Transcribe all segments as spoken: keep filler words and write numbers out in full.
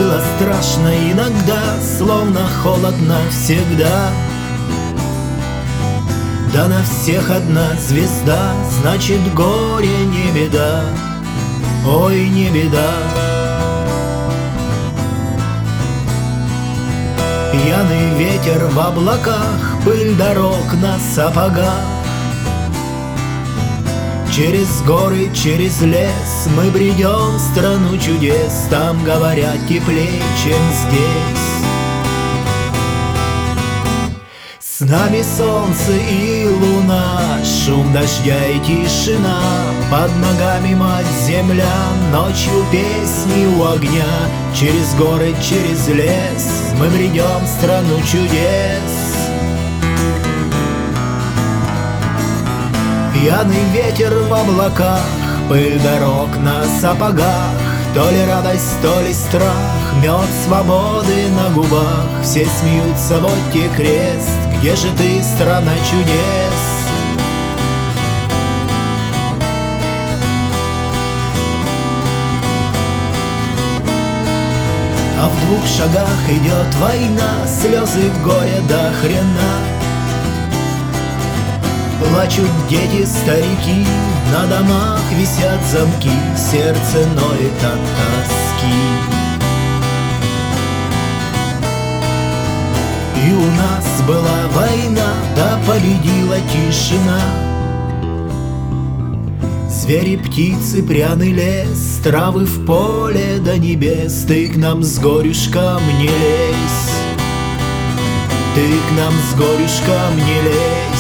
Было страшно иногда, словно холодно всегда. Да на всех одна звезда, значит горе не беда, ой, не беда. Пьяный ветер в облаках, пыль дорог на сапогах. Через горы, через лес мы бредем в страну чудес. Там, говорят, теплее, чем здесь. С нами солнце и луна, шум дождя и тишина. Под ногами мать земля, ночью песни у огня. Через горы, через лес мы бредем в страну чудес. Пьяный ветер в облаках, пыль дорог на сапогах. То ли радость, то ли страх, мед свободы на губах. Все смеются, вот те крест, где же ты, страна чудес? А в двух шагах идет война, слезы в горе до хрена. Плачут дети, старики, на домах висят замки, сердце ноет от тоски. И у нас была война, да победила тишина. Звери, птицы, пряный лес, травы в поле до небес. Ты к нам с горюшком не лезь, ты к нам с горюшком не лезь.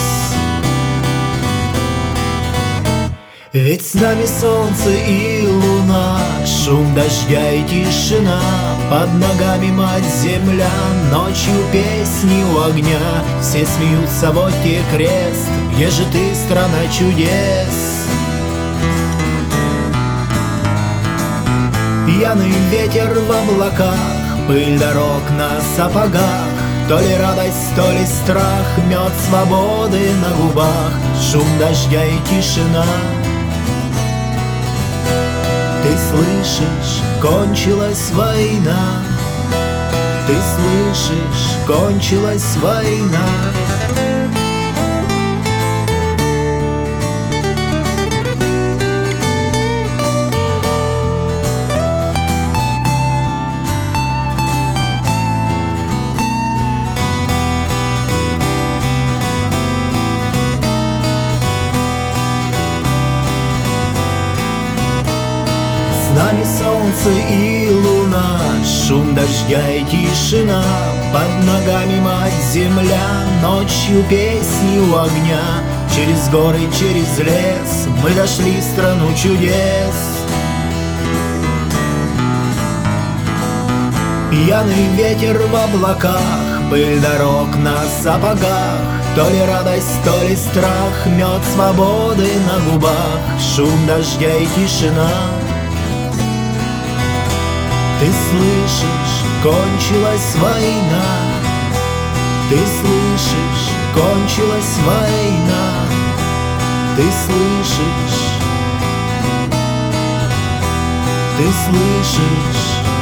Ведь с нами солнце и луна, шум дождя и тишина. Под ногами мать земля, ночью песни у огня. Все смеются, вот те крест, где же ты, страна чудес? Пьяный ветер в облаках, пыль дорог на сапогах. То ли радость, то ли страх, мед свободы на губах. Шум дождя и тишина. Ты слышишь, кончилась война. Ты слышишь, кончилась война. С нами солнце и луна, шум дождя и тишина. Под ногами мать земля, ночью песни у огня. Через горы, через лес мы дошли в страну чудес. Пьяный ветер в облаках, пыль дорог на сапогах. То ли радость, то ли страх, мед свободы на губах. Шум дождя и тишина. Ты слышишь, кончилась война. Ты слышишь, кончилась война. Ты слышишь, ты слышишь.